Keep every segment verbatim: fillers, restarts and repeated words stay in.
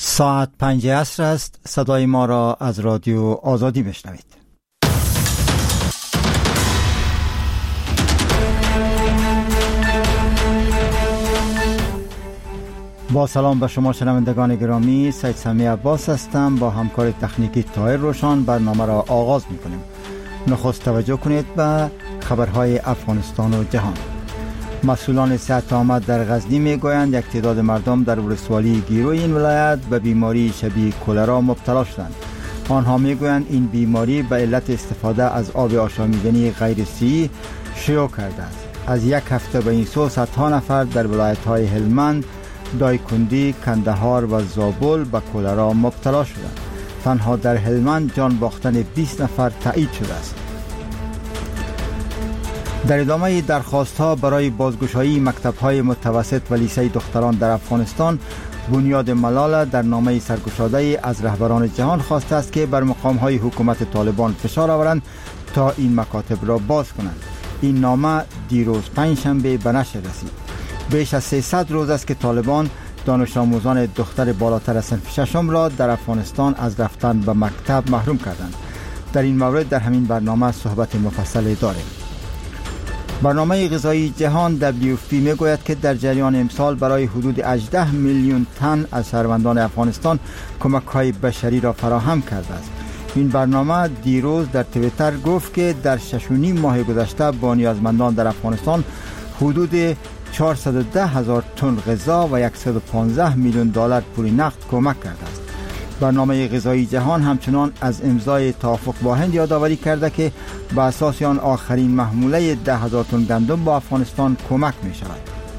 ساعت پنج عصر است. صدای ما را از رادیو آزادی بشنوید. با سلام به شما شنوندگان گرامی، سید سمی عباس هستم. با همکار تکنیکی طاهر روشان برنامه را آغاز می‌کنیم. نخست توجه کنید به خبرهای افغانستان و جهان. مسئولان صحت عامه در غزنی میگویند یک تعداد مردم در ولسوالی گیرو این ولایت به بیماری شبیه کلرا مبتلا شدند. آنها میگویند این بیماری به علت استفاده از آب آشامیدنی غیر صحی شیوع کرده است. از یک هفته به این سو صدها نفر در ولایت‌های هلمند، دایکندی، کندهار و زابل به کلرا مبتلا شدند. تنها در هلمند جان باختن بیست نفر تایید شده است. در ادامه درخواست‌ها برای بازگشایی مکتب‌های متوسط و لیسه دختران در افغانستان، بنیاد ملال در نامه سرگشاده از رهبران جهان خواسته است که بر مقام‌های حکومت طالبان فشار آورند تا این مکاتب را باز کنند. این نامه دیروز پنجشنبه به نشر رسید. بیش از سیصد روز است که طالبان دانش آموزان دختر بالاتر از صنف ششم را در افغانستان از رفتن به مکتب محروم کردند. در این مورد در همین برنامه صحبت مفصل داریم. برنامه غذایی جهان دبلیو اف پی میگوید که در جریان امسال برای حدود هجده میلیون تن از شهروندان افغانستان کمک‌های بشری را فراهم کرده است. این برنامه دیروز در توییتر گفت که در شش و نیم ماه گذشته با نیازمندان در افغانستان حدود چهارصد و ده هزار تن غذا و صد و پانزده میلیون دلار پول نقد کمک کرده است. برنامه غذایی جهان همچنان از امضای توافق با هند یادآوری کرده که به اساس آن آخرین محموله ده هزار تن گندم با افغانستان کمک می شود.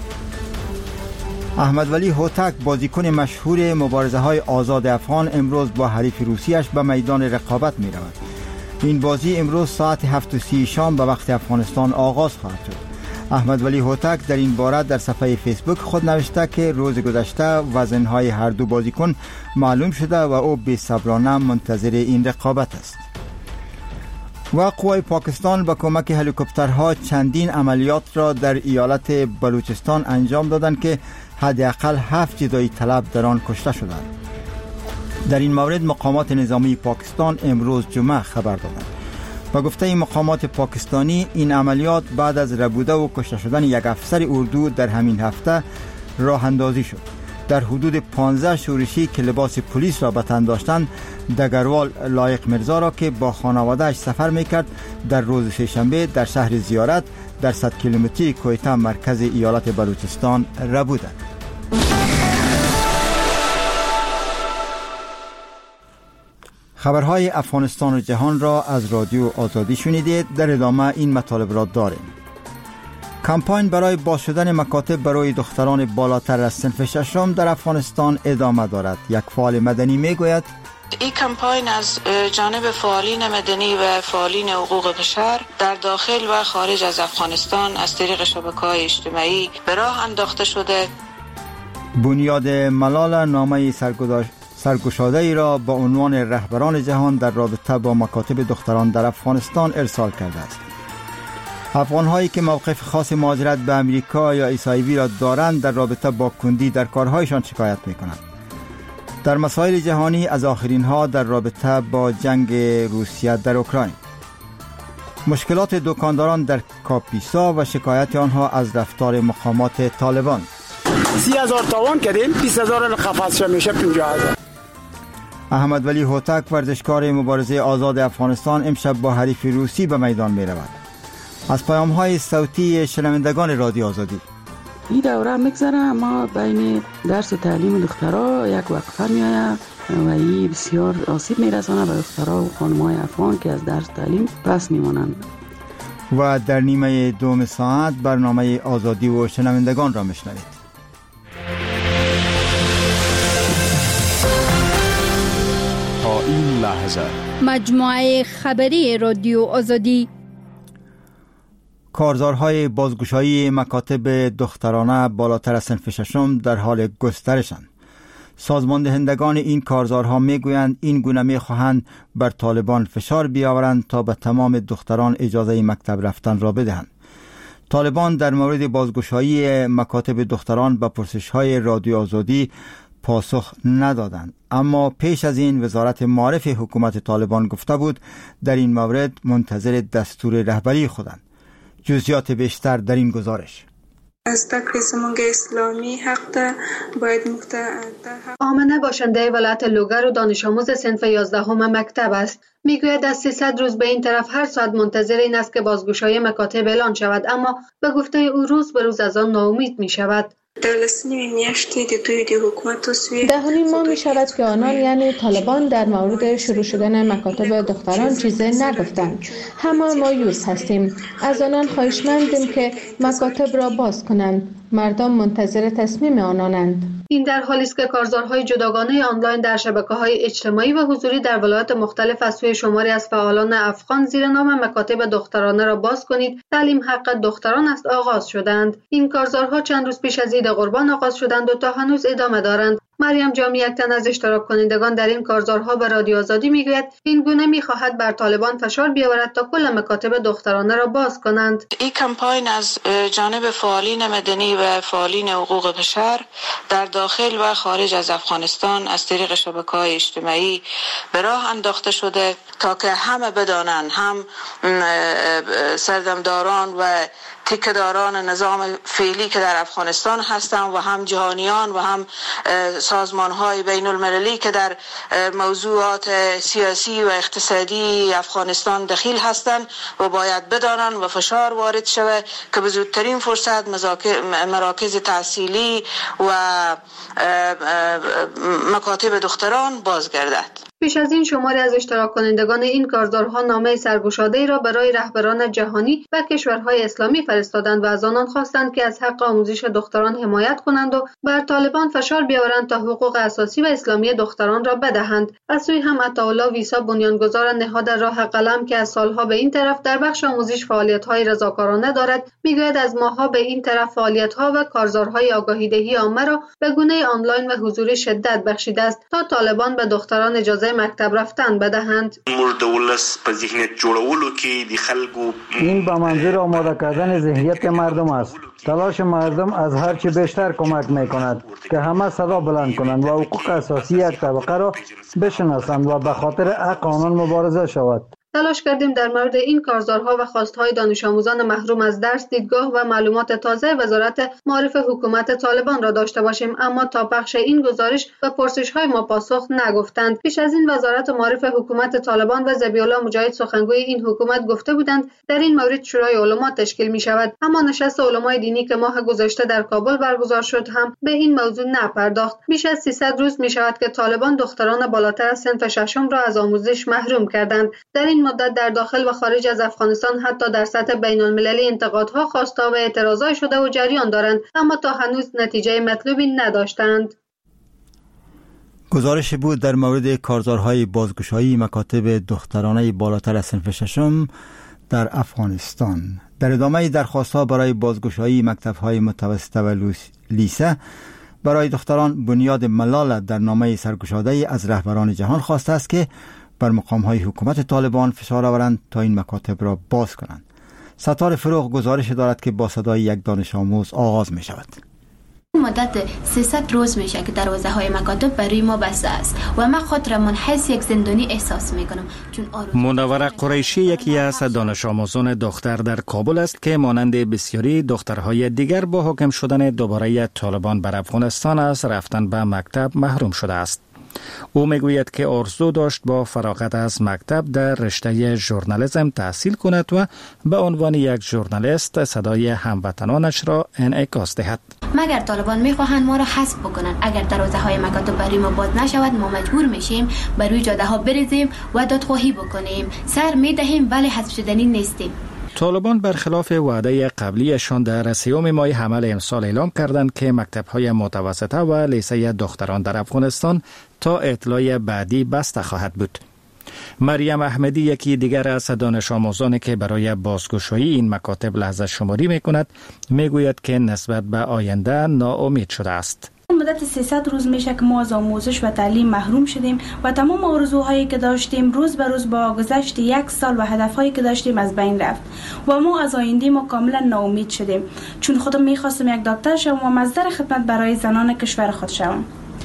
احمد ولی هوتک، بازیکن مشهور مبارزه های آزاد افغان، امروز با حریف روسیش به میدان رقابت می رود. این بازی امروز ساعت هفت و سی شام به وقت افغانستان آغاز خواهد شد. احمد ولی هوتک در این باره در صفحه فیسبوک خود نوشته که روز گذشته وزنهای هر دو بازیکن معلوم شده و او بی‌صبرانه منتظر این رقابت است. و قوای پاکستان با کمک هلیکوپترها چندین عملیات را در ایالت بلوچستان انجام دادند که حداقل هفت جدایی طلب در آن کشته شدند. در این مورد مقامات نظامی پاکستان امروز جمعه خبر دادند. با گفته مقامات پاکستانی، این عملیات بعد از ربوده و کشته شدن یک افسر اردو در همین هفته راه اندازی شد. در حدود پانزده شورشی که لباس پلیس را به تن داشتند، دگروال لایق مرزا را که با خانواده‌اش سفر میکرد در روز سه‌شنبه در شهر زیارت در صد کیلومتری کویته مرکز ایالت بلوچستان ربودند. خبرهای افغانستان و جهان را از رادیو آزادی شنیدید. در ادامه این مطالب را داریم. کمپاین برای باز شدن مکاتب برای دختران بالاتر از صنف ششم در افغانستان ادامه دارد. یک فعال مدنی میگوید این کمپاین از جانب فعالین مدنی و فعالین حقوق بشر در داخل و خارج از افغانستان از طریق شبکه‌های اجتماعی به راه انداخته شده. بنیاد ملال نامه سرگذشت سرگشاده ای را با عنوان رهبران جهان در رابطه با مکاتب دختران در افغانستان ارسال کرده است. افغان‌هایی که موقف خاص مهاجرت به امریکا یا عیسوی را دارند در رابطه با کندی در کارهایشان شکایت می‌کنند. در مسائل جهانی از آخرین ها در رابطه با جنگ روسیه در اوکراین، مشکلات دکانداران در کاپیسا و شکایت آنها از رفتار مقامات طالبان. سی هزار تاوان کردیم، بیست هزار قفص میشه پنجاه هزار. احمد ولی هوتک، ورزشکار مبارزه آزاد افغانستان، امشب با حریف روسی به میدان می رود. از پیام های صوتی شنوندگان رادیو آزادی. این دوره میگذره، ما بین درس و تعلیم دخترها یک وقفه میآید و این بسیار آسیب میرسانه به دخترها و خانم‌های افغان که از درس تعلیم پس میمانند. و در نیمه دوم ساعت برنامه آزادی و شنوندگان را میشنوید. تا این لحظه مجموعه خبری رادیو آزادی. کارزارهای بازگشایی مکاتب دخترانه بالاتر از صنف ششم در حال گسترشند. سازمان دهندگان این کارزارها میگویند این گونه میخواهند بر طالبان فشار بیاورند تا به تمام دختران اجازه مکتب رفتن را بدهند. طالبان در مورد بازگشایی مکاتب دختران به پرسش‌های رادیو آزادی پاسخ ندادند. اما پیش از این وزارت معارف حکومت طالبان گفته بود در این مورد منتظر دستور رهبری خودند. جزئیات بیشتر در این گزارش. از تکر زمانگ اسلامی حق ده باید مقتعد. آمنه باشنده ولایت لوگر و دانش آموز صنف یازدهم مکتب است. میگوید از سیصد روز به این طرف هر ساعت منتظر این است که بازگشایی مکاتب اعلان شود، اما به گفته او روز به روز از آن ناامید می شود. دهانی ما می شود که آنان یعنی طالبان در مورد شروع شدن مکاتب دختران چیزی نگفتند. همه ما یوز هستیم. از آنان خواهشمندیم که مکاتب را باز کنند. مردم منتظر تصمیم آنانند. این در حالی است که کارزارهای جداگانه آنلاین در شبکه‌های اجتماعی و حضوری در ولایات مختلف از سوی شماری از فعالان افغان زیر نام مکاتب دخترانه را باز کنید، تعلیم حق دختران است آغاز شدند. این کارزارها چند روز پیش از عید قربان آغاز شدند و تا هنوز ادامه دارند. مریم جامی، یک تن از اشتراک کنندگان در این کارزارها، به رادیو آزادی میگوید این گونه میخواهد بر طالبان فشار بیاورد تا کل مکاتب دخترانه را باز کنند. این کمپاین از جانب فعالین مدنی و فعالین حقوق بشر در داخل و خارج از افغانستان از طریق شبکه‌های اجتماعی به راه انداخته شده تا که همه بدانند، هم سردمداران و تیکه‌داران نظام فعلی که در افغانستان هستند و هم جهانیان و هم سازمان‌های بین المللی که در موضوعات سیاسی و اقتصادی افغانستان دخیل هستند و باید بدانند و فشار وارد شود که به زودترین فرصت مراکز تحصیلی و مکاتب دختران بازگردد. پیش از این شماری از اشتراک کنندگان این کارزارها نامه سرگشاده‌ای را برای رهبران جهانی و کشورهای اسلامی فرستادند و از آنان خواستند که از حق آموزش دختران حمایت کنند و بر طالبان فشار بیاورند تا حقوق اساسی و اسلامی دختران را بدهند. از سوی هم عطاالله ویسا، بنیانگذار نهاد راه قلم که از سالها به این طرف در بخش آموزش فعالیت‌های رضاکارانه دارد، میگوید از ماه‌ها به این طرف فعالیت‌ها و کارزارهای آگاهی‌دهی عامه را به گونه آنلاین و حضوری شدت بخشیده است تا طالبان به دختران اجازه مکتب رفتن بدهند. این به منظور آماده کردن ذهنیت مردم است. تلاش مردم از هر چه بیشتر کمک می‌کند که همه صدا بلند کنند و حقوق اساسی یک طبقه را بشناسند و به خاطر حق آنان مبارزه شود. تلاش کردیم در مورد این کارزارها و خواستهای دانش آموزان محروم از درس دیدگاه و معلومات تازه وزارت معارف حکومت طالبان را داشته باشیم، اما تا پخش این گزارش و پرسش‌های ما پاسخ نگفتند. پیش از این وزارت معارف حکومت طالبان و ذبیح الله مجاهد، سخنگوی این حکومت، گفته بودند در این مورد شورای علما تشکیل می شود، اما نشست علمای دینی که ماه گذشته در کابل برگزار شد هم به این موضوع نپرداخت. بیش از سیصد روز می شود که طالبان دختران بالاتر از صنف ششم را از آموزش محروم کردند. در این مدت در داخل و خارج از افغانستان حتی در سطح بین المللی انتقادها، خواستها و اعتراضات شده و جریان دارند، اما تا هنوز نتیجه مطلوبی نداشتند. گزارش بود در مورد کارزارهای بازگشایی مکاتب دخترانه بالاتر از صنف ششم در افغانستان. در ادامه درخواست‌ها برای بازگشایی مکتب‌های متوسطه و لیسه برای دختران، بنیاد ملال در نامه سرگشاده از رهبران جهان خواسته است که بر مقام‌های حکومت طالبان فشار آورند تا این مکاتب را باز کنند. ستار فروغ گزارش دارد که با صدای یک دانش آموز آغاز می شود. مدت سیصد روز میشه که دروازه های مکاتب برای ما بسته است و من خود را منحص یک زندانی احساس میکنم. منوره قریشی یکی از دانش آموزان دختر در کابل است که مانند بسیاری دخترهای دیگر با حکم شدن دوباره طالبان بر افغانستان از رفتن به مکتب محروم شده است. او میگوید که آرزو داشت با فراغت از مکتب در رشته ژورنالیسم تحصیل کند و به عنوان یک ژورنالیست صدای هموطنانش را انعکاس دهد. مگر طالبان میخواهند ما را حذف بکنند، اگر دروازه های مکاتب برای ما باز نشود، ما مجبور میشیم بر روی جاده ها بریزیم و دادخواهی بکنیم. سر میدهیم ولی حذف شدنی نیستیم. طالبان برخلاف وعده قبلیشان در سیوم ماه حمل امسال اعلام کردند که مکتب‌های متوسطه و لیسه دختران در افغانستان تا اطلاع بعدی بسته خواهد بود. مریم احمدی، یکی دیگر از دانش آموزانی که برای بازگشایی این مکاتب لحظه شماری می‌کند، میگوید که نسبت به آینده ناامید شده است. مدت سیصد روز میشه که ما از آموزش و تعلیم محروم شدیم و تمام آرزوهایی که داشتیم روز به روز با گذشت یک سال و هدفهایی که داشتیم از بین رفت و ما از آینده ما کاملا ناامید شدیم، چون خودم میخواستم یک دکتر شوم و مصدر خدمت برای زنان کشور خود شوم.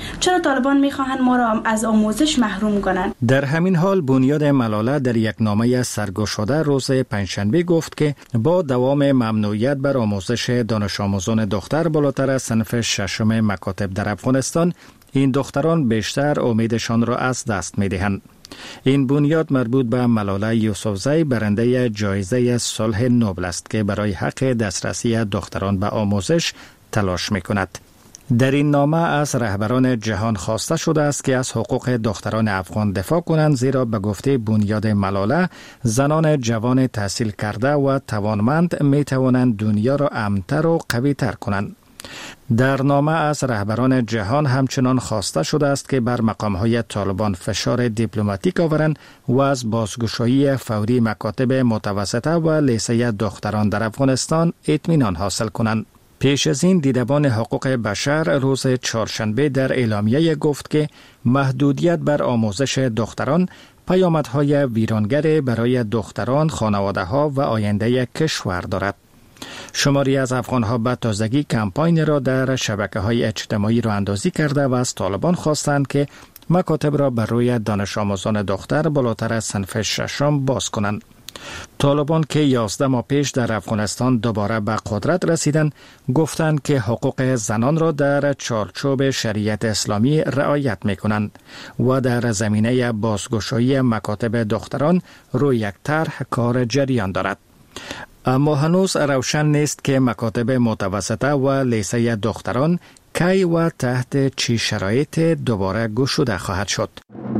چرا طالبان میخواهند ما را از آموزش محروم کنند؟ در همین حال بنیاد ملاله در یک نامه سرگشاده روز پنجشنبه گفت که با دوام ممنوعیت بر آموزش دانش آموزان دختر بالاتر از صنف ششم مکاتب در افغانستان، این دختران بیشتر امیدشان را از دست می‌دهند. این بنیاد مربوط به ملاله یوسفزی برنده جایزه صلح نوبل است که برای حق دسترسی دختران به آموزش تلاش می‌کند. در این نامه از رهبران جهان خواسته شده است که از حقوق دختران افغان دفاع کنند، زیرا به گفته بنیاد ملاله زنان جوان تحصیل کرده و توانمند می توانند دنیا را امن‌تر و قوی‌تر کنند. در نامه از رهبران جهان همچنان خواسته شده است که بر مقام‌های طالبان فشار دیپلماتیک آورند و از بازگشایی فوری مکاتب متوسطه و لیسه دختران در افغانستان اطمینان حاصل کنند. پیش از این دیدبان حقوق بشر روز چهارشنبه در اعلامیه گفت که محدودیت بر آموزش دختران پیامدهای ویرانگر برای دختران، خانواده‌ها و آینده کشور دارد. شماری از افغان‌ها به تازگی کمپاین را در شبکه‌های اجتماعی راه اندازی کرده و از طالبان خواستند که مکاتب را بر روی دانش آموزان دختر بالاتر از صنف ششم باز کنند. طالبان که یازده ماه پیش در افغانستان دوباره به قدرت رسیدند، گفتند که حقوق زنان را در چارچوب شریعت اسلامی رعایت می‌کنند و در زمینه بازگشایی مکاتب دختران روی یک طرح کار جریان دارد. اما هنوز روشن نیست که مکاتب متوسطه و لیسه دختران کی و تحت چه شرایط دوباره گشوده خواهد شد.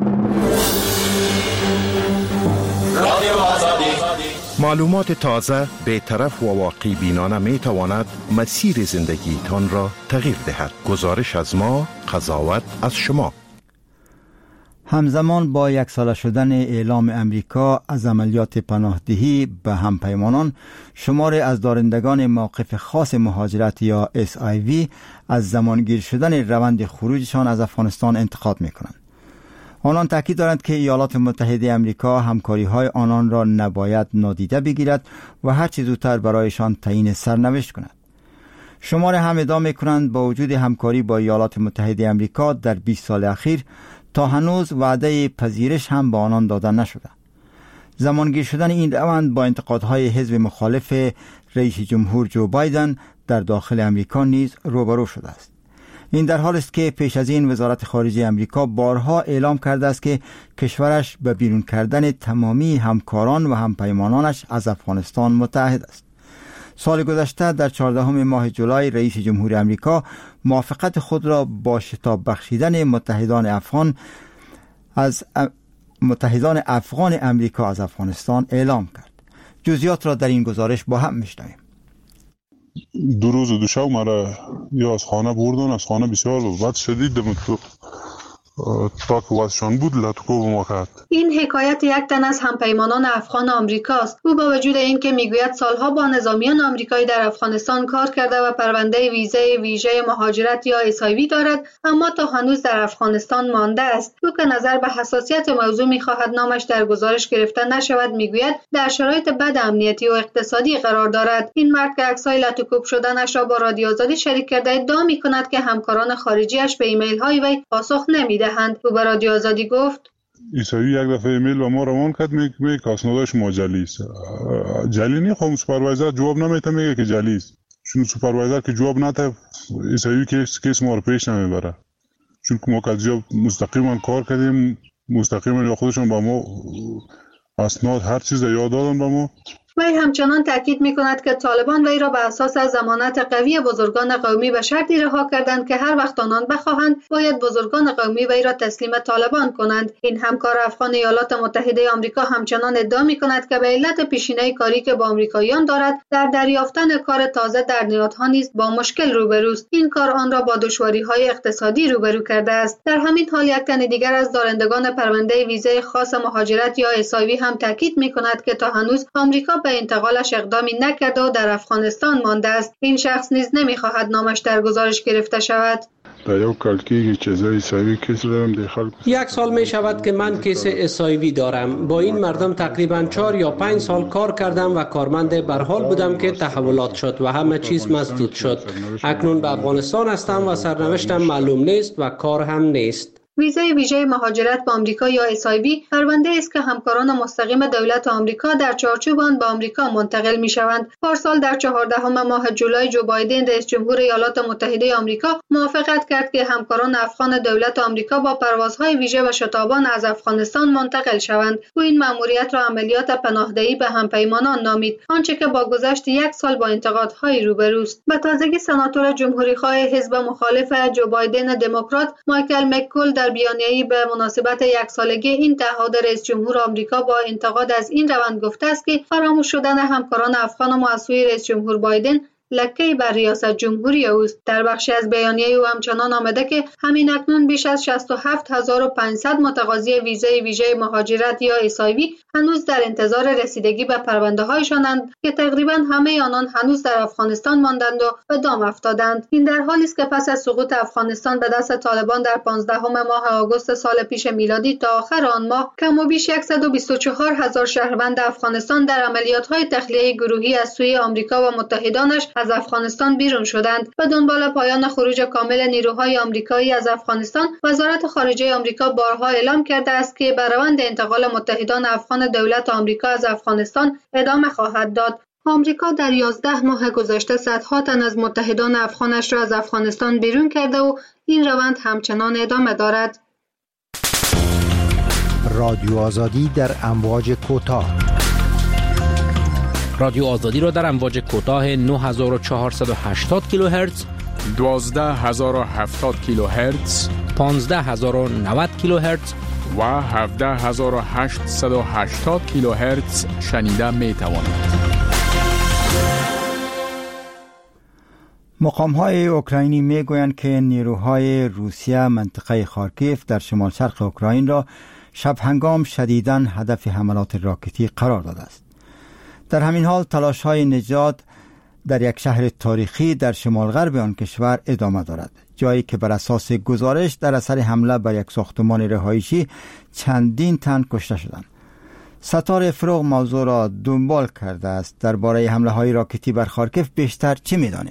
معلومات تازه، بی‌طرف و واقعی بینانه می تواند مسیر زندگی تان را تغییر دهد. گزارش از ما، قضاوت از شما. همزمان با یک ساله شدن اعلام امریکا از عملیات پناهدهی به همپیمانان، شماری از دارندگان موقف خاص مهاجرت یا اس آی وی از زمانگیر شدن روند خروجشان از افغانستان انتقاد می‌کنند. آنان تاکید دارند که ایالات متحده امریکا همکاری‌های آنان را نباید نادیده بگیرد و هر چه زودتر برایشان تعیین سرنوشت کند. شمار هم ادعا می‌کنند با وجود همکاری با ایالات متحده امریکا در بیست سال اخیر تا هنوز وعده پذیرش هم به آنان داده نشده. زمانگیر شدن این روند با انتقادهای حزب مخالف رئیس جمهور جو بایدن در داخل امریکا نیز روبرو شده است. این در حال است که پیش از این وزارت خارجه امریکا بارها اعلام کرده است که کشورش به بیرون کردن تمامی همکاران و همپیمانانش از افغانستان متعهد است. سال گذشته در چهاردهم ماه جولای رئیس جمهور امریکا موافقت خود را با شتاب بخشیدن متحدان افغان از متحدان افغان امریکا از افغانستان اعلام کرد. جزئیات را در این گزارش با هم میشنویم. دو روز و دو شب مرا یا از خانه بردن، از خانه بسیار بد شدید دمت تا که واسشان بود لطکو به ما کرد. این حکایت یک تن از همپیمانان افغان آمریکاست. او با وجود اینکه میگوید سالها با نظامیان آمریکایی در افغانستان کار کرده و پرونده ویزه ویژه مهاجرت یا اس آی وی دارد، اما تا هنوز در افغانستان مانده است. او که نظر به حساسیت موضوع میخواهد نامش در گزارش گرفته نشود، میگوید در شرایط بد امنیتی و اقتصادی قرار دارد. این مرد که عکسای لطوکوب شدنش را با رادیو آزادی شریک کرده ادعا میکند که همکاران خارجیش به ایمیل های وی پاسخ نمیده. او به رادیو آزادی گفت ایسایی یک دفعه ایمیل و ما روان کرد میگه می که اسنادش ما جلی است. جلی نیست، خب سوپروایزر جواب نمیده، میگه که جلی است. چون سوپروایزر که جواب نده ایسایی کیس کیس ما رو پیش نمیبره. چون ما که مستقیما کار کردیم، مستقیما یا خودشون با ما اسناد هر چیز یاد دادن با ما. وی همچنان تاکید می‌کند که طالبان وی را به اساس ضمانت قوی بزرگان قومی به شرطی رها کردند که هر وقت آنان بخواهند باید بزرگان قومی وی را تسلیم طالبان کنند. این همکار افغان ایالات متحده آمریکا همچنان ادعا می‌کند که به علت پیشینه کاری که با آمریکاییان دارد در دریافتن کار تازه در نهادها نیز با مشکل روبروست. این کار آن را با دشواری‌های اقتصادی روبرو کرده است. در همین حال یک تن دیگر از دارندگان پرونده ویزه خاص مهاجرت یا اس آی وی هم تاکید می‌کند که تا هنوز آمریکا انتقالش اقدامی نکرده و در افغانستان مانده است. این شخص نیز نمیخواهد نامش در گزارش گرفته شود. یک سال می شود که من کیس اچ آی وی دارم. با این مردم تقریبا چهار یا پنج سال کار کردم و کارمند برحال بودم که تحولات شد و همه چیز مسدود شد. اکنون به افغانستان هستم و سرنوشتم معلوم نیست و کار هم نیست. ویزای ویژه مهاجرت به آمریکا یا اچ آی وی پرونده است که همکاران مستقیم دولت آمریکا در چارچوب آن به آمریکا منتقل می‌شوند. پارسال در چهاردهم ماه جولای جو بایدن رئیس جمهور ایالات متحده آمریکا موافقت کرد که همکاران افغان دولت آمریکا با پروازهای ویژه و شتابان از افغانستان منتقل شوند. او این مأموریت را عملیات پناهدهی به همپیمانان نامید، آنچه که با گذشت یک سال با انتقادهای روبروست. به تازگی سناتور جمهوری‌خواه حزب مخالف جو بایدن دموکرات مایکل مککول در بیانیه‌ای به مناسبت یک سالگی این تعهد رئیس جمهور آمریکا با انتقاد از این روند گفته است که فراموش شدن همکاران افغان ما از سوی رئیس جمهور بایدن لکه‌ای بر ریاست جمهوری اوست. در بخشی از بیانیه او همچنان آمده که همین اکنون بیش از شصت و هفت هزار و پانصد متقاضی ویزای ویژه مهاجرت یا اچ آی وی هنوز در انتظار رسیدگی به پرونده‌هایشانند که تقریبا همه آنان هنوز در افغانستان ماندند و به دام افتادند. این در حالی است که پس از سقوط افغانستان به دست طالبان در پانزدهم ماه آگوست سال پیش میلادی تا آخر آن ماه کم و بیش صد و بیست و چهار هزار شهروند افغانستان در عملیات‌های تخلیه گروهی از سوی آمریکا و متحدانش از افغانستان بیرون شدند. به دنبال پایان خروج کامل نیروهای آمریکایی از افغانستان، وزارت خارجه آمریکا بارها اعلام کرده است که به روند انتقال متحدان افغان دولت آمریکا از افغانستان ادامه خواهد داد. آمریکا در یازده ماه گذشته صدها تن از متحدان افغانش را از افغانستان بیرون کرده و این روند همچنان ادامه دارد. رادیو آزادی در امواج کوتاه. رادیو آزادی را در امواج کوتاه نه هزار و چهارصد و هشتاد کیلوهرتز، دوازده هزار و هفتاد کیلوهرتز، پانزده هزار و نود کیلوهرتز و هفده هزار و هشتصد و هشتاد کیلوهرتز شنیده می توانید. مقام‌های اوکراینی می‌گویند که نیروهای روسیه منطقه خارکیف در شمال شرق اوکراین را شب هنگام شدیداً هدف حملات راکتی قرار داده است. در همین حال تلاش‌های نجات در یک شهر تاریخی در شمال غرب آن کشور ادامه دارد، جایی که بر اساس گزارش در اثر حمله بر یک ساختمان رهایشی چندین تن کشته شدند. ستاره فروغ موضوع را دنبال کرده است. درباره حمله‌های راکتی بر خارکیف بیشتر چه می‌دانیم؟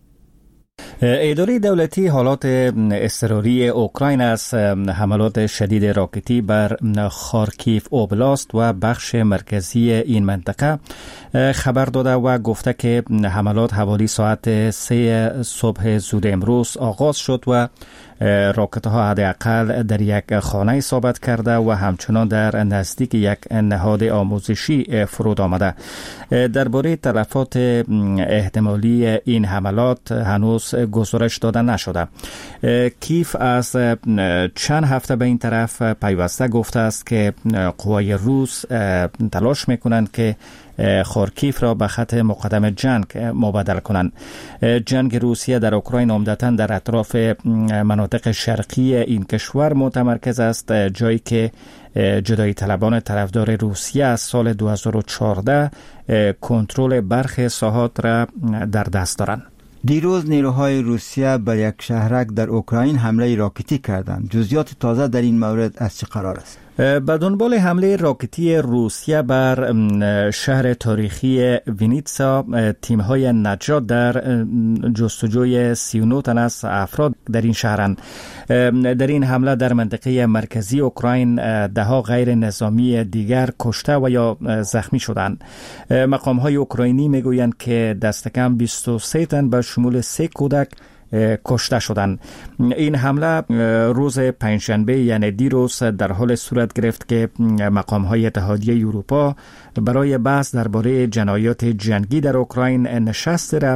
اداره دولتی حالات اضطراری اوکراین از حملات شدید راکتی بر خارکیف اوبلاست و بخش مرکزی این منطقه خبر داده و گفته که حملات حوالی ساعت سه صبح زود امروز آغاز شد و راکت ها حداقل در یک خانه اصابت کرده و همچنان در نزدیک یک نهاد آموزشی فرود آمده. درباره تلفات احتمالی این حملات هنوز گزارش داده نشده. کیف از چند هفته به این طرف پیوسته گفته است که قوای روس تلاش میکنند که خارکیف را به خط مقدم جنگ مبادله کنند. جنگ روسیه در اوکراین عمدتاً در اطراف مناطق شرقی این کشور متمرکز است، جایی که جدایی طلبان طرفدار روسیه از سال دو هزار و چهارده کنترل برخی ساحات را در دست دارند. دیروز نیروهای روسیه بر یک شهرک در اوکراین حمله راکتی کردند. جزئیات تازه در این مورد از چه قرار است؟ به دنبال حمله راکتی روسیه بر شهر تاریخی وینیتسا، تیم‌های نجات در جستجوی سی و نه تن از افراد در این شهرند. در این حمله در منطقه مرکزی اوکراین ده‌ها غیر نظامی دیگر کشته و یا زخمی شدند. مقام‌های اوکراینی میگویند که دست کم بیست و سه تن به شمول سه کودک کشته شدند. این حمله روز پنجشنبه یعنی دیروز در حال صورت گرفت که مقام‌های اتحادیه اروپا برای بحث درباره جنایات جنگی در اوکراین نشست را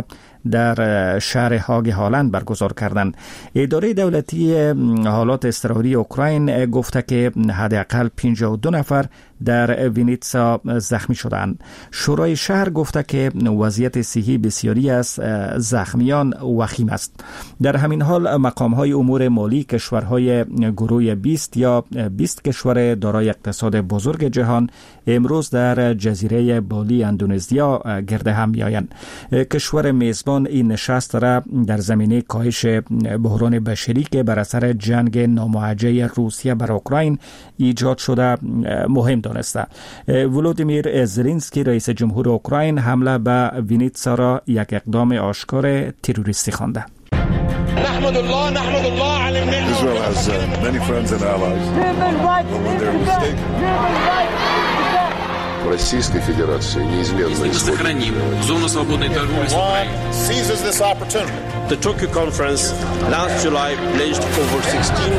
در شهر هاگ هالند برگزار کردند. اداره دولتی حالات اضطراری اوکراین گفته که حداقل پنجاه و دو نفر در وینیتسا زخمی شدند. شورای شهر گفته که وضعیت صحی بسیاری از زخمیان وخیم است. در همین حال مقام‌های امور مالی کشورهای گروه بیست یا بیست کشور دارای اقتصاد بزرگ جهان امروز در جزیره بالی اندونزیا گرد هم می‌آیند. کشور میزبان این نشست را در زمینه کاهش بحران بشری که بر اثر جنگ ناموجه روسیه بر اوکراین ایجاد شده مهم دانسته. ولودیمیر زلنسکی رئیس جمهور اوکراین حمله به وینیتسا را یک اقدام آشکار تروریستی خوانده. نحمد الله نحمد الله على الملل. Israel has uh, many friends and allies. When they're mistaken. Российской Федерации неизменно сохраним зону свободной торговли с Украиной. Seizes this opportunity. The Tokyo conference last July pledged over sixteen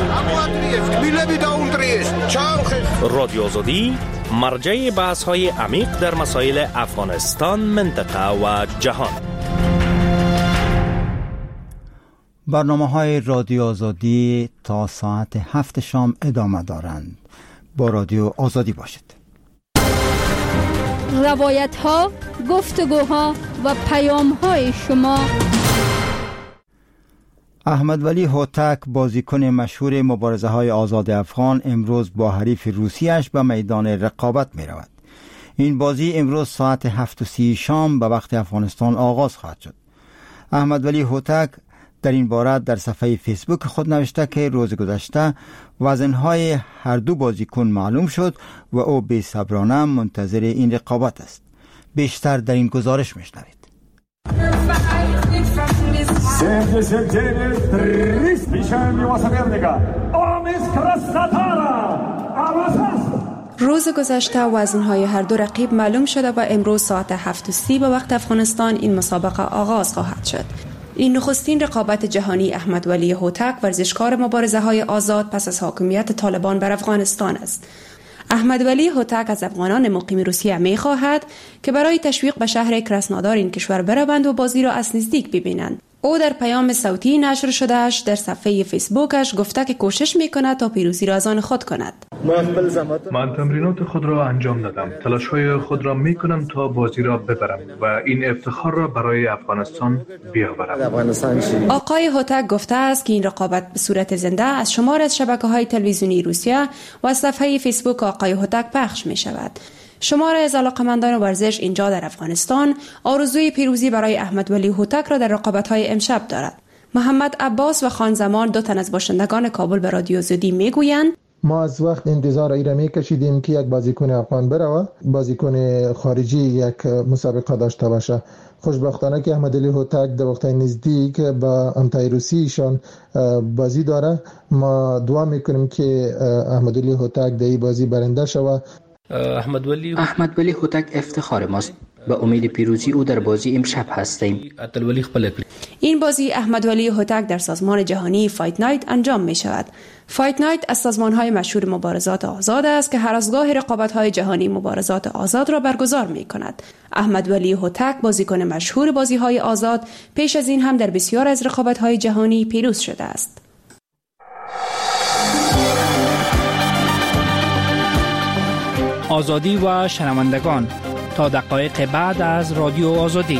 رادیو آزادی مرجع بحث‌های عمیق در مسائل افغانستان، منطقه و جهان. برنامه‌های رادیو آزادی تا ساعت هفت شام ادامه دارند. با رادیو آزادی باشید. روایت ها، گفتگوها و پیام های شما. احمد ولی هوتک بازیکن مشهور مبارزه های آزاد افغان امروز با حریف روسیش به میدان رقابت می رود. این بازی امروز ساعت هفت و سی شام به وقت افغانستان آغاز خواهد شد. احمد ولی هوتک در این باره در صفحه فیسبوک خود نوشته که روز گذشته وزنهای هر دو بازیکن معلوم شد و او بی‌صبرانه منتظر این رقابت است. بیشتر در این گزارش میشنوید. روز گذشته وزنهای هر دو رقیب معلوم شده و امروز ساعت هفت و سی به وقت افغانستان این مسابقه آغاز خواهد شد. این نخستین رقابت جهانی احمد ولی هوتک ورزشکار مبارزه های آزاد پس از حاکمیت طالبان بر افغانستان است. احمد ولی هوتک از افغانان مقیم روسیه می خواهد که برای تشویق به شهر کراسنودار این کشور بروند و بازی را از نزدیک ببینند. او در پیام صوتی نشر شدهش در صفحه فیسبوکش گفته که کوشش میکند تا پیروزی را از آن خود کند. من تمرینات خود را انجام دادم. تلاش‌های خود را میکنم تا بازی را ببرم و این افتخار را برای افغانستان بیاورم. آقای هوتک گفته است که این رقابت به صورت زنده از شمار از شبکه‌های تلویزیونی روسیه و از صفحه فیسبوک آقای هوتک پخش می شود. شمار از علاقمندان ورزش اینجا در افغانستان آرزوی پیروزی برای احمد ولی هوتک را در رقابت‌های امشب دارد. محمد عباس و خان زمان دو تن از باشندگان کابل به رادیو آزادی میگویند ما از وقت انتظار ای را میکشیدیم که یک بازیکن افغان بروه، بازیکن خارجی یک مسابقه داشته باشه. خوشبختانه که احمد ولی هوتک در وقت نزدیک با امتای روسیشان بازی داره. ما دعا میکنیم که احمد ولی هوتک در این بازی برنده شود. احمد ولی احمد ولی هوتک افتخار ماست. به امید پیروزی او در بازی امشب هستیم. این بازی احمد ولی هوتک در سازمان جهانی فایت نایت انجام می شود. فایت نایت از سازمان‌های مشهور مبارزات آزاد است که هر از گاه رقابت‌های جهانی مبارزات آزاد را برگزار می کند. احمد ولی هوتک بازیکن مشهور بازی‌های آزاد پیش از این هم در بسیار از رقابت‌های جهانی پیروز شده است. آزادی و شنوندگان تا دقایق بعد از رادیو آزادی.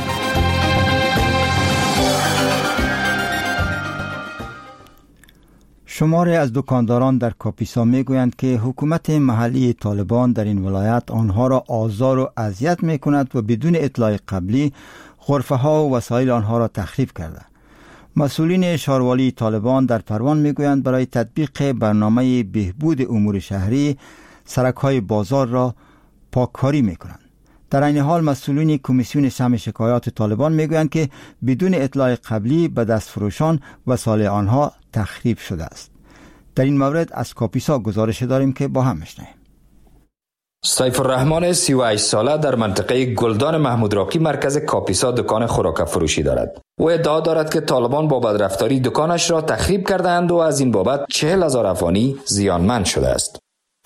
شماری از دکانداران در کاپیسا میگویند که حکومت محلی طالبان در این ولایت آنها را آزار و اذیت میکند و بدون اطلاع قبلی غرفه ها و وسایل آنها را تخریب کرده. مسئولین شهروالی طالبان در پروان میگویند برای تطبیق برنامه بهبود امور شهری سرک‌های بازار را پاککاری میکنند. در این حال مسئولین کمیسیون سهم شکایات طالبان میگویند که بدون اطلاع قبلی به دستفروشان وسایل آنها تخریب شده است. در این مورد از کاپیسا گزارش داریم که با هم میشنویم. سیف الرحمن سی و هشت ساله در منطقه گلدان محمود راقی مرکز کاپیسا دکان خوراک فروشی دارد. او ادعا دارد که طالبان با بدرفتاری دکانش را تخریب کردند و از این بابت چهل هزار افغانی زیانمند شده است.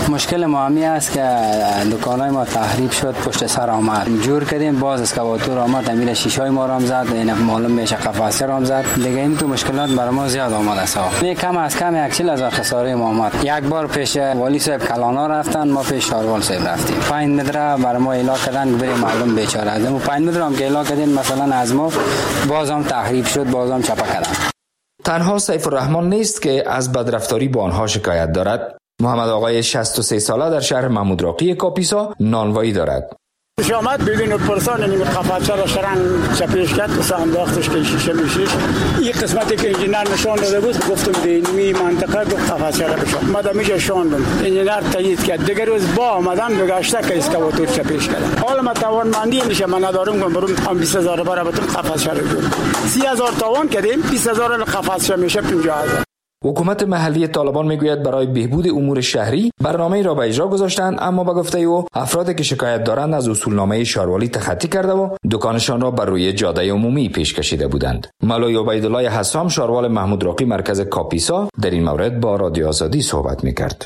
مشکل ما همی است که دکانای ما تخریب شد، پشت سر آمد جور کردیم، باز اسکواتور آمد امیر شیشای ما را زد، این معلوم میشه قفسه را زد دیگه. این تو مشکلات برای ما زیاد آمد است. می کم از کم یک چهل هزار خساره ما آمد. یک بار پیش والی صاحب کلانا رفتن، ما پیش شاروال صاحب رفتیم. پنج متر برای ما اعلام کردن بریم معلوم بیچاره است. ما پنج متر هم که اعلام کردیم مثلا از ما بازم تخریب شد، بازم چپا کردن. تنها سیف الرحمن نیست که از بدرفتاری با آنها شکایت دارد. محمد آقای شصت و سه ساله در شهر محمود راقی کاپیسا نانوایی دارد. شامت بدون پرسان نمی قفاچه را شرن چپیش کرد و انداختش که شیشه میشیش. این قسمتی که انجینر نشان داده بود گفتم دینمی منطقه دو قفاچه را بشم مدام میشه شاندم. انجینر تایید کرد. دیگر روز با آمدن بگشته که اسکواتور چپیش کردم. حالا من توانمندی میشه من ندارم کنم برم هم بیست هزار برای بتون قفاچه را جور. سی هزار توان کردیم بیست هزار قفاچه میشه پنجاه هزار. حکومت محلی طالبان میگوید برای بهبود امور شهری برنامه‌ای را به اجرا گذاشتند، اما به گفته او افرادی که شکایت دارند از اصولنامه شاروالی تخطی کرده و دکانشان را بر روی جاده عمومی پیش کشیده بودند. مولوی عبیدالله حسام شاروال محمود راقی مرکز کاپیسا در این مورد با رادیو آزادی صحبت میکرد.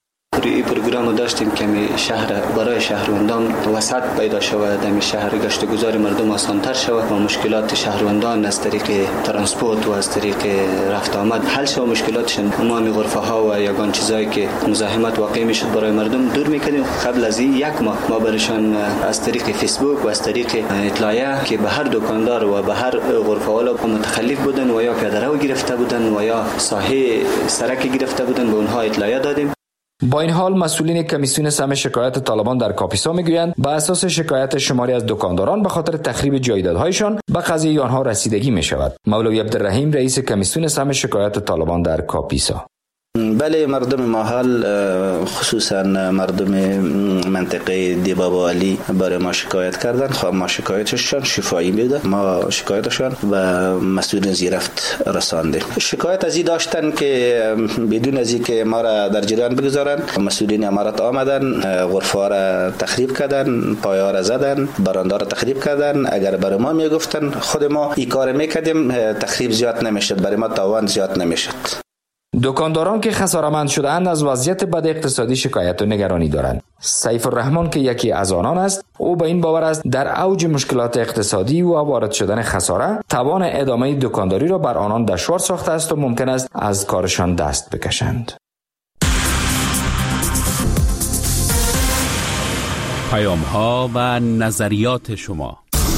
این پروگرام داشتیم که شهر برای شهروندان وسعت پیدا شود، در شهر گشت و گذار مردم آسان‌تر شود و مشکلات شهروندان از طریق ترانسپورت و از طریق رفت آمد حل شود، مشکلاتشون عمومی غرفه ها و یگان چیزایی که مزاحمت واقع میشد برای مردم دور میکردیم. قبل از این یک ماه ما برشان از طریق فیسبوک و از طریق اطلاعیه که به هر دکاندار و به هر غرفه والا متخلف بودن و یا پیاده رو گرفته بودن و یا ساحه سرک گرفته بودن به اونها اطلاعیه دادیم. با این حال مسئولین کمیسیون سهم شکایت طالبان در کاپیسا میگویند با اساس شکایت شماری از دکانداران به خاطر تخریب جایدادهایشان به قضیه آنها رسیدگی می شود. مولوی عبدالرحیم رئیس کمیسیون سهم شکایت طالبان در کاپیسا: بله، مردم ماحل خصوصا مردم منطقه دیبابا علی برای ما شکایت کردن. خب ما شکایتشان شفایی میده، ما شکایتشان و مسئولین زیرفت رساندیم. شکایت از این داشتن که بدون از این که ما را در جریان بگذارن، مسئولین امارات آمدن غرفه را تخریب کردن، پایه را زدن، برنده را تخریب کردن. اگر برای ما میگفتن خود ما این کار میکردیم تخریب زیاد نمیشد، برای ما تاوان زیاد نمیشد. دکانداران که خساره‌مند شده‌اند از وضعیت بد اقتصادی شکایت و نگرانی دارند. سیف الرحمن که یکی از آنان است، او به این باور است در اوج مشکلات اقتصادی و وارد شدن خساره توان ادامه دکانداری را بر آنان دشوار ساخته است و ممکن است از کارشان دست بکشند. پیام‌ها و نظریات شما.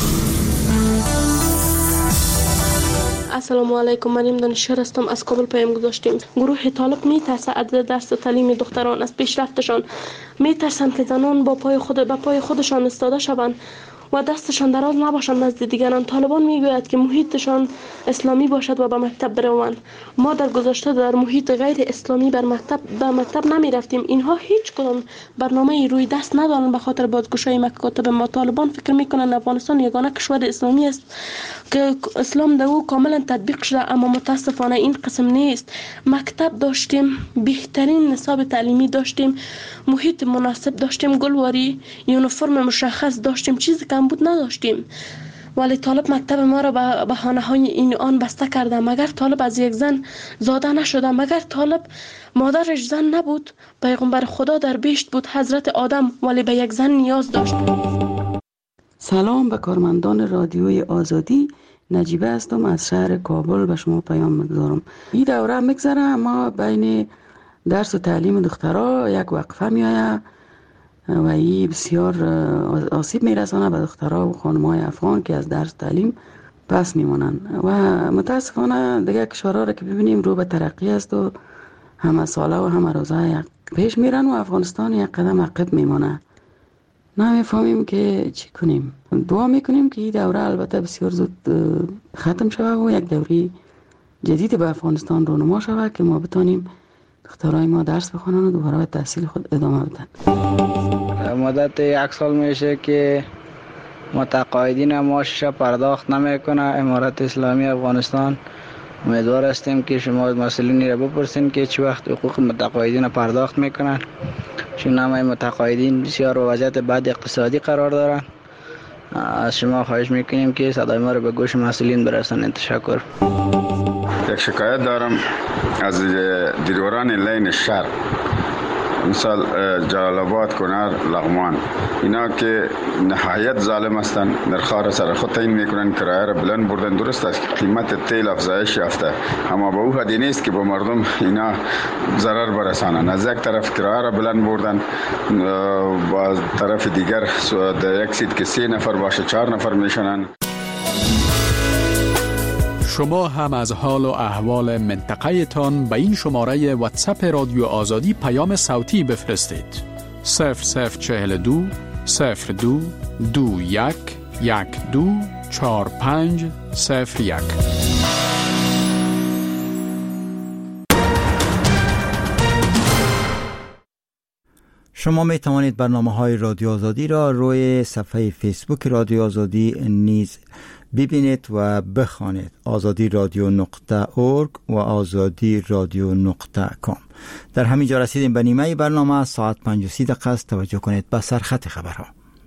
السلام علیکم، من دانشور هستم، از کابل پیام گذاشتیم. گروه طالب میترسه از دست تعلیم دختران، از پیشرفتشان میترسند که زنان با پای خود به پای خودشان استاده شوند و دستشان دراز نباشند نزد دیگران. طالبان میگوید که محیطشان اسلامی باشد و به مکتب بروند. ما در گذشته در محیط غیر اسلامی بر مکتب به مکتب نمی رفتیم. اینها هیچ کدام برنامه روی دست ندارند به خاطر بازگشایی مکاتب ما. طالبان فکر میکنند افغانستان یگانه کشور اسلامی است که اسلام در او کاملا تطبیق شده، اما متاسفانه این قسم نیست. مکتب داشتیم، بهترین نصاب تعلیمی داشتیم، محیط مناسب داشتیم، گلواری، یونیفرم مشخص داشتیم، چیزی کم بود نداشتیم. ولی طالب مکتب ما را به بهانه های این آن بسته کرده. مگر طالب از یک زن زاده نشده؟ مگر طالب مادرش زن نبود؟ پیغمبر خدا در بهشت بود، حضرت آدم، ولی به یک زن نیاز داشت. سلام به کارمندان رادیوی آزادی. نجیبه هستم از شهر کابل به شما پیام میگذارم. این دوره میگذره، ما بین درس و تعلیم دخترها یک وقفه میآید و این بسیار آسیب میرسانه به دخترها و خانم‌های افغان که از درس تعلیم پس میمانند و متاسفانه دیگه کشورها را که ببینیم رو به ترقی است و همه ساله و همه روزه پیش میرن و افغانستان یک قدم عقب میمانه. نمیفهمیم که چی کنیم. دعا میکنیم که این دوره البته بسیار زود ختم شود و یک دوره جدید به افغانستان رونما شود که ما بتانیم دخترای ما درس بخونن و دوباره تحصیل خود ادامه بدن. مدت یک سال میشه که متقاعدین معاشش پرداخت نمیکنه امارت اسلامی افغانستان. امیدوار هستیم که شما مسئولین را بپرسین که چه وقت حقوق متقاعدین پرداخت میکنن، چون همه متقاعدین بسیار وضعیت بد اقتصادی قرار دارن. از شما خواهش میکنیم که صدای ما رو به گوش مسئولین برسانید. تشکر. یک شکایت دارم از دیرواران لین شهر. مثال جلال آباد، کنر، لغمان، اینا که نهایت ظالم هستند، نرخ‌ها را سر خود تعیین میکنن، کرایه را بلند بردن. درست است قیمت تیل افزایش یافته، اما به او حدی نیست که به مردم اینا ضرر برسانند. از یک طرف کرایه را بلند بردن، با طرف دیگر در یک سیت که سه نفر باشه چهار نفر میشنن. شما هم از حال و احوال منطقه تان به این شماره واتساپ رادیو آزادی پیام صوتی بفرستید. صفر صفر چهل دو صفر دو دو یک یک دو چهار پنج صفر یک. شما می توانید برنامه‌های رادیو آزادی را روی صفحه فیسبوک رادیو آزادی نیز ببینید و بخوانید. آزادی رادیو نقطه اورگ و آزادی رادیو نقطه کام. در همین جا رسیدیم به نیمه برنامه. ساعت پنج و سی دقیقه است. توجه کنید به سرخط خبرها.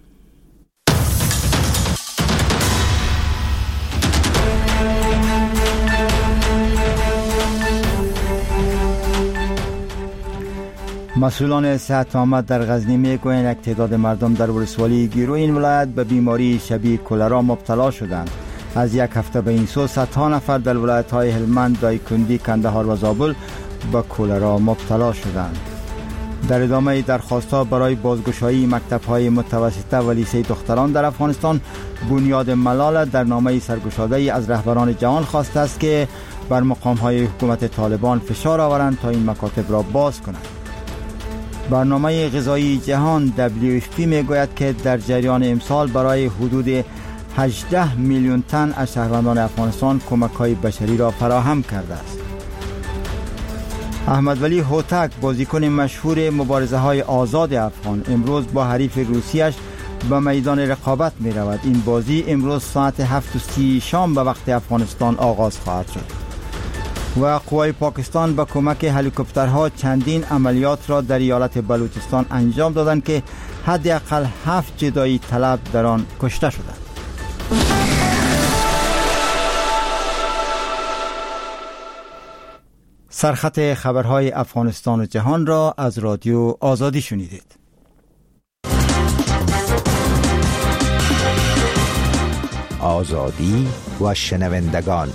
مسئولان صحت عامه در غزنی میگویند یک تعداد مردم در ولسوالی گیرو این ولایت به بیماری شبیه کلرا مبتلا شدند. از یک هفته به این سو صدها نفر در ولایت‌های هلمند، دایکندی، کندهار و زابل به کلرا مبتلا شدند. در ادامه درخواست‌ها برای بازگشایی مکتب‌های متوسطه و لیسه دختران در افغانستان، بنیاد ملال در نامه سرگشاده‌ای از رهبران جهان خواسته است که بر مقام‌های حکومت طالبان فشار آورند تا این مکاتب را باز کنند. برنامه غذایی جهان دبلیو اف پی میگوید که در جریان امسال برای حدود هجده میلیون تن از شهروندان افغانستان کمک‌های بشری را فراهم کرده است. احمد ولی هوتک، بازیکن مشهور مبارزه‌های آزاد افغان، امروز با حریف روسیش به میدان رقابت می رود. این بازی امروز ساعت هفت و سی شام به وقت افغانستان آغاز خواهد شد. و قوای پاکستان با کمک هلیکوپترها چندین عملیات را در ایالت بلوچستان انجام دادند که حداقل هفت جدایی طلب در آن کشته شدند. سرخط خبرهای افغانستان و جهان را از رادیو آزادی شنیدید. آزادی و شنوندگان.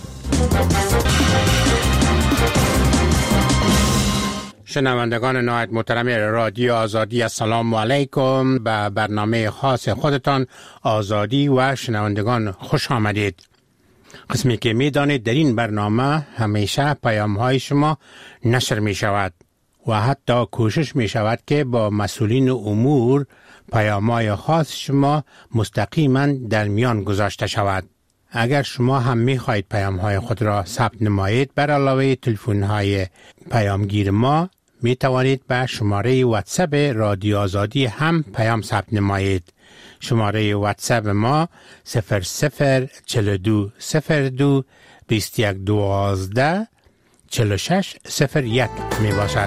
شنوندگان نهایت محترم رادیو آزادی، السلام علیکم. به برنامه خاص خودتان آزادی و شنوندگان خوش آمدید. قسمی که می دانید در این برنامه همیشه پیام های شما نشر می شود و حتی کوشش می شود که با مسئولین امور پیام های خاص شما مستقیما در میان گذاشته شود. اگر شما هم می خواهید پیام های خود را ثبت نمایید، بر علاوه تلفن های پیامگیر ما می توانید به شماره واتساپ رادیو آزادی هم پیام ثبت نمایید. شماره واتساپ ما صفر صفر چهل و دو صفر دو بیست و یک دوازده چهل و شش صفر یک می باشد.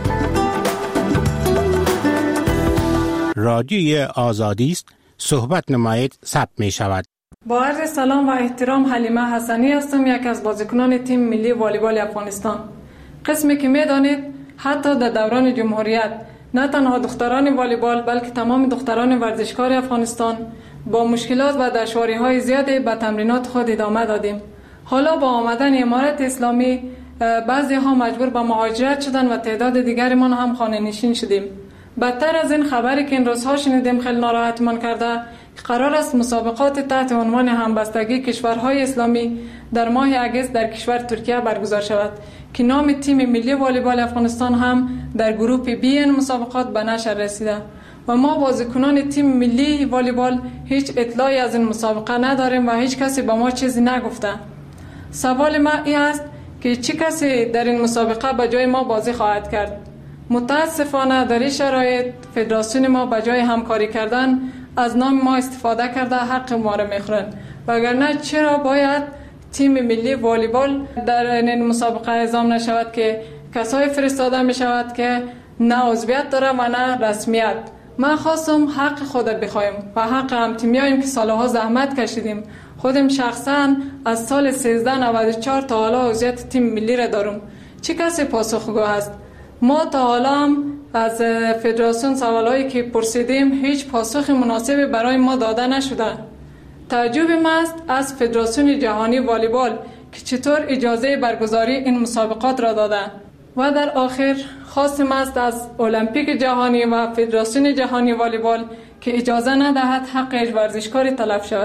رادیوی آزادی است، صحبت نمایید، ثبت می شود. با عرض سلام و احترام، حلیمه حسنی هستم، یک از بازیکنان تیم ملی والیبال افغانستان. قسمی که می دانید حتی در دوران جمهوریت نه تنها دختران والیبال بلکه تمام دختران ورزشکار افغانستان با مشکلات و دشواری‌های زیادی به تمرینات خود ادامه دادیم. حالا با آمدن امارت اسلامی بعضی ها مجبور به مهاجرت شدن و تعداد دیگری ما هم خانه نشین شدیم. بدتر از این خبری که این روزها شنیدیم خیلی ناراحتمان کرده، قرار است مسابقات تحت عنوان همبستگی کشورهای اسلامی در ماه اگست در کشور ترکیه برگزار شود که نام تیم ملی والیبال افغانستان هم در گروه بی این مسابقات به نشر رسیده و ما بازیکنان تیم ملی والیبال هیچ اطلاعی از این مسابقه نداریم و هیچ کسی به ما چیزی نگفته. سوال ما این است که چه کسی در این مسابقه به جای ما بازی خواهد کرد؟ متاسفانه در این شرایط فدراسیون ما به جای همکاری کردن از نام ما استفاده کرده حق ما را میخورند، وگرنه چرا باید تیم ملی والیبال در این مسابقه اعزام نشود که کسای فرستاده می شود که نه عضویت داره و نه رسمیت. من خواستم حق خود بخوایم و حق هم تیمیاییم که سالها زحمت کشیدیم. خودم شخصا از سال سیزده نود و چهار تا حالا عضویت تیم ملی را دارم. چه کسی پاسخگو است؟ ما تا حالا هم از فدراسیون سوالایی که پرسیدیم هیچ پاسخ مناسبی برای ما داده نشده. تعجب ما است از فدراسیون جهانی والیبال که چطور اجازه برگزاری این مسابقات را دادند. و در آخر خواستم است از المپیک جهانی و فدراسیون جهانی والیبال که اجازه ندهد حق ورزشکاری تلف شود.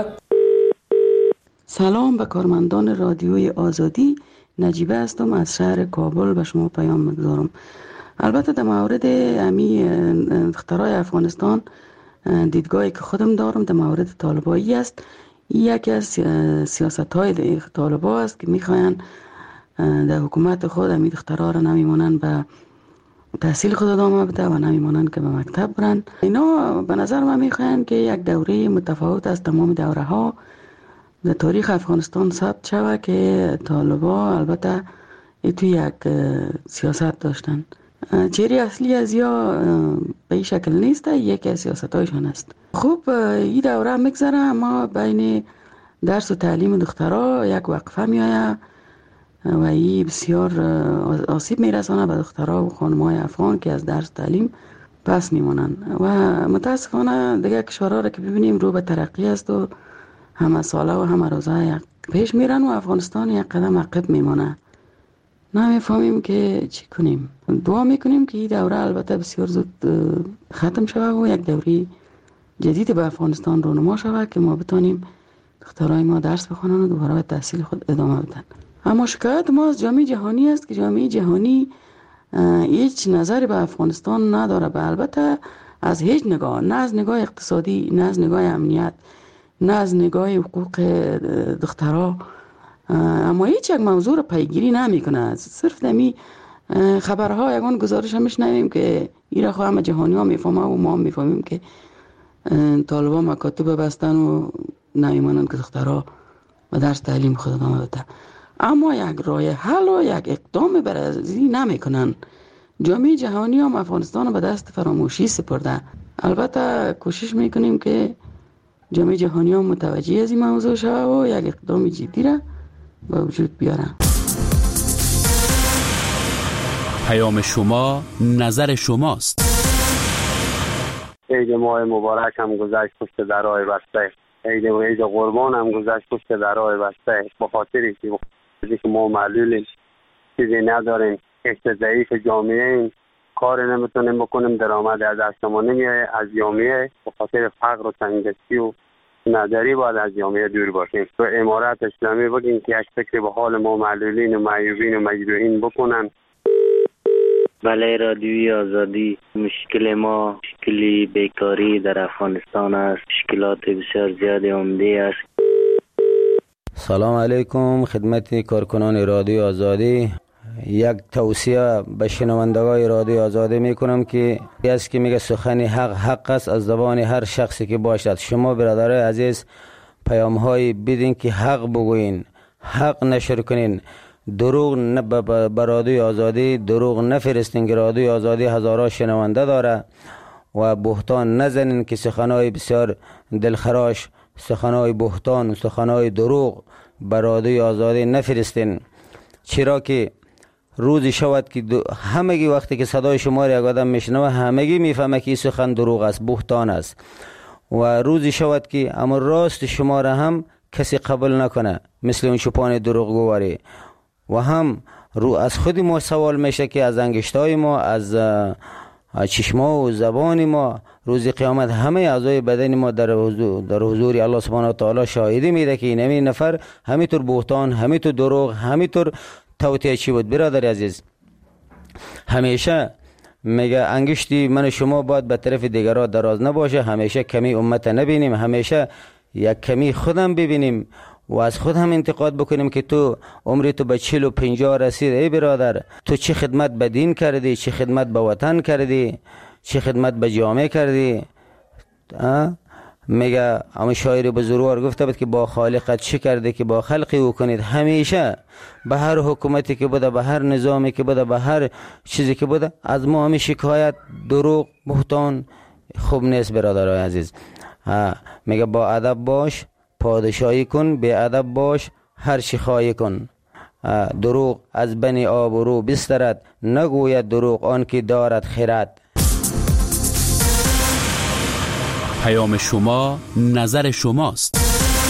سلام به کارمندان رادیوی آزادی، نجیبه هستم از شهر کابل به شما پیام می‌گذارم. البته در مورد امی اختراع افغانستان دیدگاهی که خودم دارم در مورد طالبایی است. یکی از سیاست‌های طالبا است که می‌خواهند در حکومت خود امید اختراع را نمیمانند به تحصیل خود ادامه بده و نمیمانند که به مکتب برند. اینا به نظر من میخواهند که یک دوره متفاوت از تمام دوره ها در تاریخ افغانستان ثبت شود که طالبا البته توی یک سیاست داشتن. چهره اصلی از یا به این شکل نیست، یکی از سیاست هایشان است. خب این دوره میگذره، اما بین درس و تعلیم دخترها یک وقفه میآید و این بسیار آسیب میرسانه به دخترها و خانم‌های افغان که از درس تعلیم پس میمانند و متاسفانه دیگه کشورها را که ببینیم رو به ترقی است و همه ساله و همه روزه پیش میرن و افغانستان یک قدم عقب میمانه. نمیفهمیم که چی کنیم. دعا میکنیم که این دوره البته بسیار زود ختم شود و یک دوره جدید به افغانستان رونما شود که ما بتانیم دخترای ما درس بخونن و دوباره به تحصیل خود ادامه بدن. اما شکایت ما از جامعه جهانی است که جامعه جهانی هیچ نظری به افغانستان نداره، به البته از هیچ نگاه، نه از نگاه اقتصادی، نه از نگاه امنیت، نه از نگاه حقوق دخترها، اما هیچ یک موضوع را پیگیری نمی کنه. صرف دمی خبرها یگان گزارش هم میشنویم که ایرا خو همه جهانی ها میفهمه و ما هم میفهمیم که طالبان مکاتب بستن و نمیمانند که دخترها و درس تعلیم خود ادامه بده، اما یک راه حل و یک اقدام برازی نمی کنن. جامعه جهانی هم افغانستان به دست فراموشی سپرده. البته کوشش میکنیم که جامعه جهانی هم متوجه از این موضوع شود و یک اقدام جدی را به وجود بیارن. پیام شما، نظر شماست. عید ماه مبارک هم گذشت پشت درای بسته، عید عید قربان هم گذشت پشت درای بسته. به خاطر که ما معلولیم، چیزی نداریم، احت ضعیف جامعه این کار نمیتونیم بکنیم، درآمد از دستمون نمیاد از جامعه. به خاطر فقر و تنگدستی و نداری باید از جامعه دور باشیم. تو امارات اسلامی بگیم که یک فکر به حال ما معلولین و معیوبین و مجروحین بکنن. بله، رادیوی آزادی. مشکل ما مشکلی بیکاری در افغانستان است. مشکلات بسیار زیاد عمده است. سلام علیکم خدمت کارکنان رادیو آزادی. یک توصیه به شنوندگان رادیو آزادی میکنم که است که میگه سخن حق حق است از زبان هر شخصی که باشد. شما برادرای عزیز پیام های بدین که حق بگوین، حق نشر کنین، دروغ نه به رادیو آزادی دروغ نفرستین که رادیو آزادی هزاران شنونده داره و بهتان نزنین که سخنای بسیار دلخراش، سخنای بهتان، سخنای دروغ به رادیو آزادی نفرستین، چرا که روزی شود که همگی وقتی که صدای شما را یک آدم میشنوه همگی میفهمه که این سخن دروغ است، بهتان است، و روزی شود که اما راست شما را هم کسی قبول نکنه مثل اون شپان دروغگواری، و هم رو از خود ما سوال میشه که از انگشتای ما، از چشما و زبان ما روز قیامت همه اعضای بدن ما در حضور در حضور الله سبحانه و تعالی شاهدی میده که این نفر همینطور بهتان، همینطور دروغ، همینطور توطئه چی بود. برادر عزیز، همیشه میگه انگشتی من شما باید به طرف دیگران دراز نباشه، همیشه کمی امت نبینیم، همیشه یک کمی خودم ببینیم و از خود هم انتقاد بکنیم که تو عمری تو به چهل و پنجاه رسید. ای برادر، تو چه خدمت به دین کردی، چه خدمت به وطن کردی، چه خدمت به جامعه کردی؟ میگه اما شاعر بزرگوار گفته بود که با خالقت چه کرده که با خلقی او کنید. همیشه به هر حکومتی که بوده، به هر نظامی که بوده، به هر چیزی که بوده، از ما همه شکایت، دروغ، بهتان خوب نیست برادرای عزیز. میگه با ادب باش، پادشاهی کن، بی ادب باش، هر چی خواهی کن. دروغ از بنی آب و رو بسترد، نگوید دروغ آن که دارد خرد. پیام شما نظر شماست.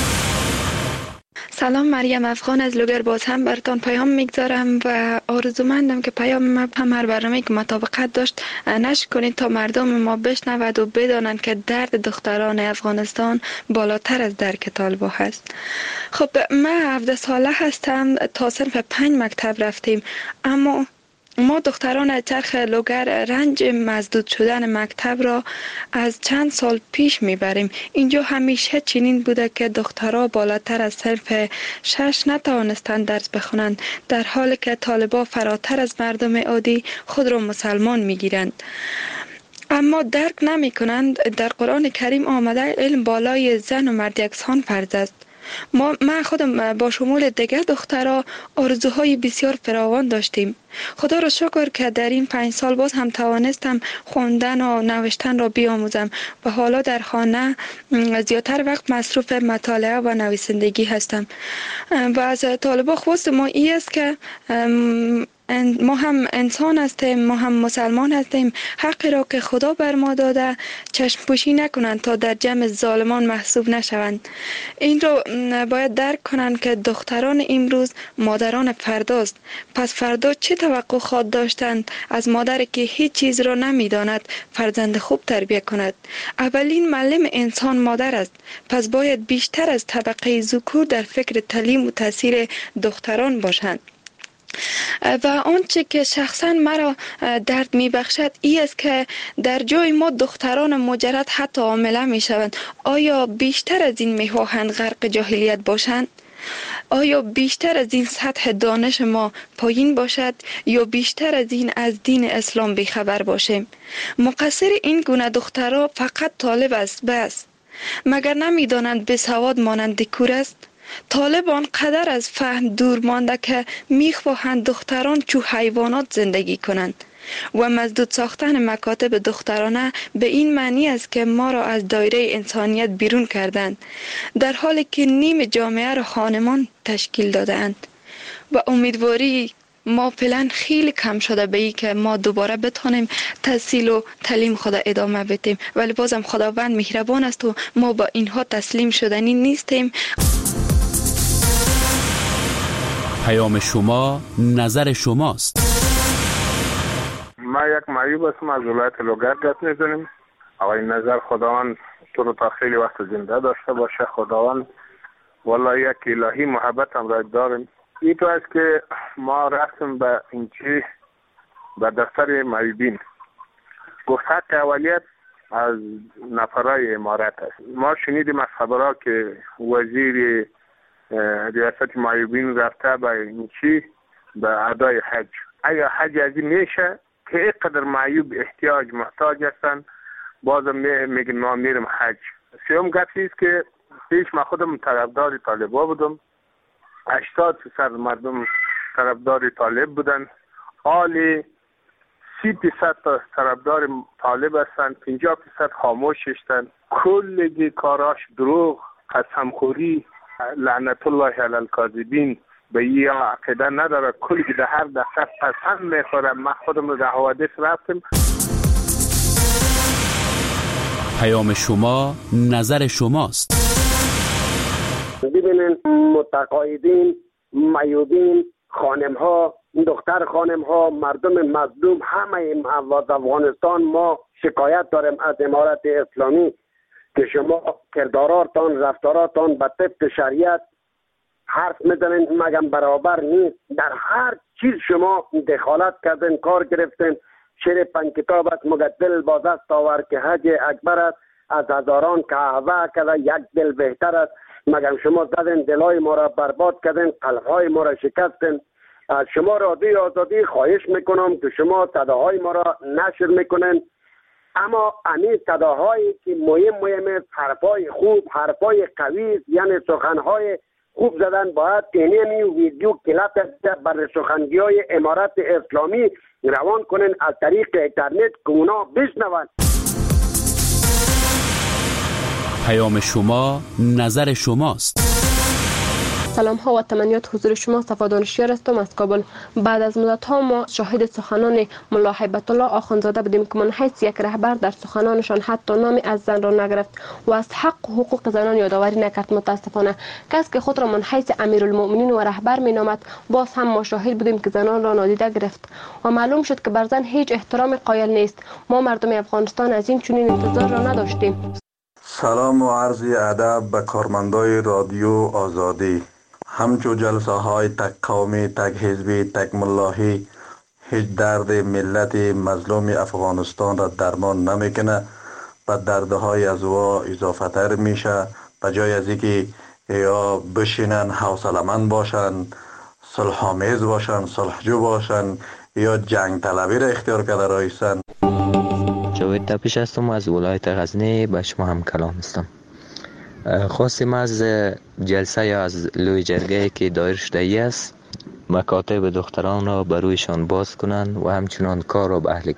سلام، مریم افغان از لوگر. باز هم براتون پیام میگذارم و آرزومندم که پیام ما هم هر برنامه‌ای که مطابقت داشت نشر کنید تا مردم ما بشنود و بدانند که درد دختران افغانستان بالاتر از درک طالبان هست. خب من هفده ساله هستم، تا صنف پنج مکتب رفتیم، اما ما دختران چرخ لوگر رنج مزدود شدن مکتب را از چند سال پیش میبریم. اینجا همیشه چنین بوده که دخترها بالاتر از صنف شش نتوانستند درس بخونند، در حالی که طالبان فراتر از مردم عادی خود را مسلمان میگیرند. اما درک نمی کنند در قرآن کریم آمده علم بالای زن و مرد یکسان فرض است. ما من خودم با شمول دیگر دخترها آرزوهای بسیار فراوان داشتیم. خدا را شکر که در این پنج سال باز هم توانستم خواندن و نوشتن را بیاموزم و حالا در خانه زیادتر وقت مصروف مطالعه و نویسندگی هستم. و از طالبان خواست ما این است که ما هم انسان هستیم، ما هم مسلمان هستیم، حقی را که خدا بر ما داده چشم پوشی نکنند تا در جمع ظالمان محسوب نشوند. این را باید درک کنند که دختران امروز مادران فرداست. پس فردا چه توقع خواهد داشتند از مادری که هیچ چیز را نمیداند فرزند خوب تربیت کند؟ اولین معلم انسان مادر است. پس باید بیشتر از طبقه ذکور در فکر تعلیم و تاثیر دختران باشند. و آنچه که شخصا مرا درد می بخشد این است که در جای ما دختران مجرد حتی حامله می شوند. آیا بیشتر از این می خواهند غرق جاهلیت باشند؟ آیا بیشتر از این سطح دانش ما پایین باشد یا بیشتر از این از دین اسلام بیخبر باشیم؟ مقصر این گونه دخترها فقط طالب است بس. مگر نمی دانند به سواد مانند کور است؟ طالبان قدر از فهم دور مانده که میخواهند دختران چو حیوانات زندگی کنند و مزدود ساختن مکاتب دخترانه به این معنی است که ما را از دایره انسانیت بیرون کردند، در حالی که نیم جامعه را خانمان تشکیل دادند. و امیدواری ما فعلا خیلی کم شده به این که ما دوباره بتونیم تحصیل و تعلیم خود ادامه بدیم، ولی بازم خداوند مهربان است و ما با اینها تسلیم شدنی نیستیم. پیام شما نظر شماست. ما یک معیوب هستم، از ولایت لوگر گپ میزنیم. آقای نظر خداوند تو رو تا خیلی وقت زنده داشته باشه. خداوند والله یک الهی محبت هم را داریم. این تو است که ما رفتیم به اینچی به دفتر معیوبین، گفته که اولیت از نفرای امارت است. ما شنیدیم از خبرها که وزیر ریاست معیوبین رفته به اینچی به ادای حج. اگر حج از این میشه که اینقدر معیوب احتیاج محتاج هستن، بازم میگن ما میرم حج. سیوم گفتی است که پیش ما خودم طرفدار طالبا بودم، هشتاد فیصد مردم طرفدار طالب بودن، حالی سی فیصد طرفدار طالب هستن، پنجاه فیصد خاموش هستن. کل کاراش دروغ، قسمخوری، لعنت الله علی الکاذبین. به این عقیده نداره، کلی که در هر دقیقه قسم میخوره. من خودم در حوادث رفتم. پیام شما نظر شماست. ببینین متقاعدین، معیوبین، خانم ها، دختر خانم ها، مردم مظلوم، همه از افغانستان ما شکایت داریم از امارت اسلامی که شما کرداراتان، رفتاراتان به طبق شریعت حرف میزنین، مگم برابر نیست. در هر چیز شما دخالت کردین، کار گرفتین. شعر پنج کتاب است، مگر دل با دست آور که حج اکبر است، از هزاران کعبه کرده یک دل بهتر است. مگر شما زدین دلای ما را برباد کردین، قلبهای ما را شکستین. از شما رادیوی آزادی خواهش میکنم که شما صداهای ما را نشر میکنین، اما امی صداهایی که مهم مهم حرفای خوب، حرفای قوی، یعنی سخنهای خوب زدن، باید اینمی ویدیو کلیپ بر سخنگی های امارت اسلامی روان کنن از طریق اینترنت که اونا بشنون. پیام شما نظر شماست. سلام ها و تمنیات حضور شما صفا دانشیار هستم از کابل. بعد از مدت ها ما شاهد سخنان ملا هیبت الله آخوندزاده بودیم که من حیث یک رهبر در سخنانشان حتی نامی از زن را نگرفت و از حق و حقوق زنان یادآوری نکرد. متاسفانه کس که خود را من حیث امیرالمؤمنین و رهبر می نامد باز هم ما شاهد بودیم که زنان را نادیده گرفت و معلوم شد که بر زن هیچ احترام قائل نیست. ما مردم افغانستان از این چنین انتظار را نداشتیم. سلام و عرض ادب به کارمندای رادیو آزادی. همچو جلسه های تک قومی، تک حزبی، تک ملاحی هیچ درد ملت مظلوم افغانستان را درمان نمیکنه و دردهای از وا اضافه تر میشه. به جای از اینکه یا بشینن حوصله‌مند باشن، صلح‌آمیز باشن، صلحجو باشن، یا جنگ طلبی را اختیار کرده رایستن. جاوید تپش هستم از ولایت غزنی، به شما هم کلام هستم. خواستیم از جلسه یا از لوی جرگه که دایر شده است مکاتب دختران را برویشان باز کنند و همچنان کار را به اهل